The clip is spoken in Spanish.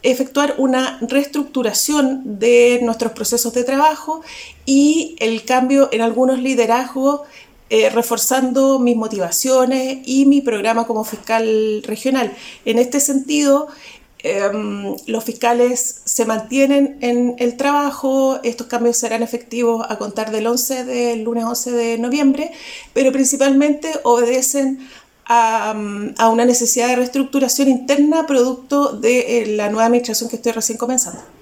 efectuar una reestructuración de nuestros procesos de trabajo y el cambio en algunos liderazgos, reforzando mis motivaciones y mi programa como fiscal regional. En este sentido, los fiscales se mantienen en el trabajo. Estos cambios serán efectivos a contar del lunes 11 de noviembre, pero principalmente obedecen a una necesidad de reestructuración interna producto de la nueva administración que estoy recién comenzando.